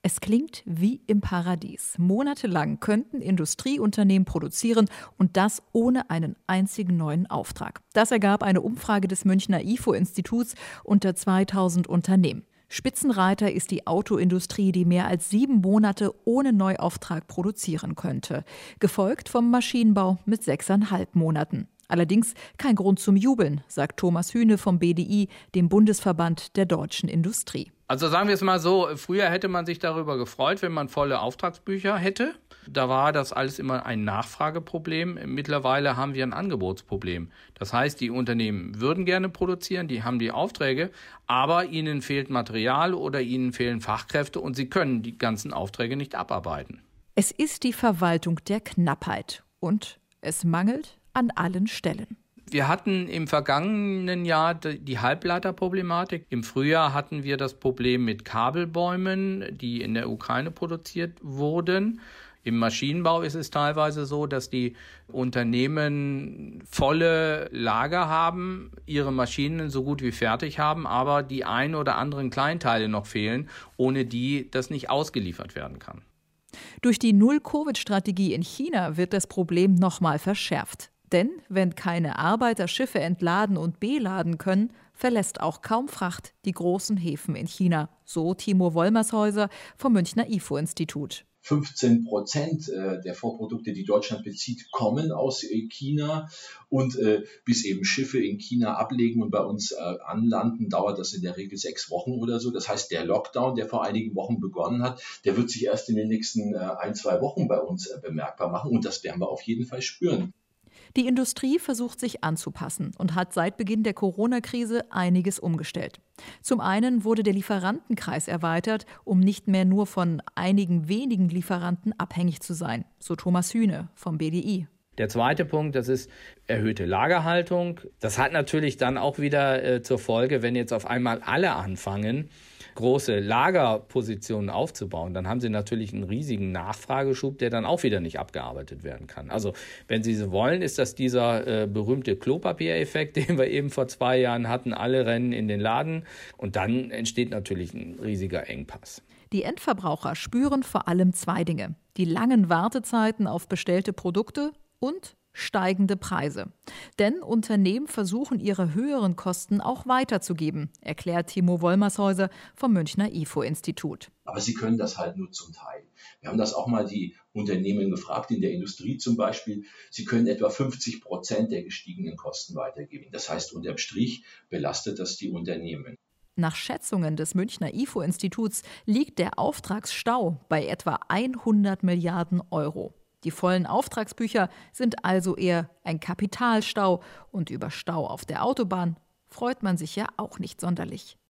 Es klingt wie im Paradies. Monatelang könnten Industrieunternehmen produzieren und das ohne einen einzigen neuen Auftrag. Das ergab eine Umfrage des Münchner IFO-Instituts unter 2000 Unternehmen. Spitzenreiter ist die Autoindustrie, die mehr als 7 Monate ohne Neuauftrag produzieren könnte. Gefolgt vom Maschinenbau mit 6,5 Monaten. Allerdings kein Grund zum Jubeln, sagt Thomas Hühne vom BDI, dem Bundesverband der deutschen Industrie. Also sagen wir es mal so, früher hätte man sich darüber gefreut, wenn man volle Auftragsbücher hätte. Da war das alles immer ein Nachfrageproblem. Mittlerweile haben wir ein Angebotsproblem. Das heißt, die Unternehmen würden gerne produzieren, die haben die Aufträge, aber ihnen fehlt Material oder ihnen fehlen Fachkräfte und sie können die ganzen Aufträge nicht abarbeiten. Es ist die Verwaltung der Knappheit und es mangelt an allen Stellen. Wir hatten im vergangenen Jahr die Halbleiterproblematik. Im Frühjahr hatten wir das Problem mit Kabelbäumen, die in der Ukraine produziert wurden. Im Maschinenbau ist es teilweise so, dass die Unternehmen volle Lager haben, ihre Maschinen so gut wie fertig haben, aber die ein oder anderen Kleinteile noch fehlen, ohne die das nicht ausgeliefert werden kann. Durch die Null-Covid-Strategie in China wird das Problem nochmal verschärft. Denn wenn keine Arbeiter Schiffe entladen und beladen können, verlässt auch kaum Fracht die großen Häfen in China. So Timo Wollmershäuser vom Münchner IFO-Institut. 15% der Vorprodukte, die Deutschland bezieht, kommen aus China. Und bis eben Schiffe in China ablegen und bei uns anlanden, dauert das in der Regel 6 Wochen oder so. Das heißt, der Lockdown, der vor einigen Wochen begonnen hat, der wird sich erst in den nächsten 1-2 Wochen bei uns bemerkbar machen. Und das werden wir auf jeden Fall spüren. Die Industrie versucht sich anzupassen und hat seit Beginn der Corona-Krise einiges umgestellt. Zum einen wurde der Lieferantenkreis erweitert, um nicht mehr nur von einigen wenigen Lieferanten abhängig zu sein, so Thomas Hühne vom BDI. Der zweite Punkt, das ist erhöhte Lagerhaltung. Das hat natürlich dann auch wieder zur Folge, wenn jetzt auf einmal alle anfangen, große Lagerpositionen aufzubauen, dann haben sie natürlich einen riesigen Nachfrageschub, der dann auch wieder nicht abgearbeitet werden kann. Also wenn Sie so wollen, ist das dieser berühmte Klopapiereffekt, den wir eben vor 2 Jahren hatten. Alle rennen in den Laden und dann entsteht natürlich ein riesiger Engpass. Die Endverbraucher spüren vor allem 2 Dinge: die langen Wartezeiten auf bestellte Produkte und steigende Preise. Denn Unternehmen versuchen, ihre höheren Kosten auch weiterzugeben, erklärt Timo Wollmershäuser vom Münchner IFO-Institut. Aber sie können das halt nur zum Teil. Wir haben das auch mal die Unternehmen gefragt, in der Industrie zum Beispiel. Sie können etwa 50% der gestiegenen Kosten weitergeben. Das heißt, unterm Strich belastet das die Unternehmen. Nach Schätzungen des Münchner IFO-Instituts liegt der Auftragsstau bei etwa 100 Milliarden Euro. Die vollen Auftragsbücher sind also eher ein Kapitalstau und über Stau auf der Autobahn freut man sich ja auch nicht sonderlich.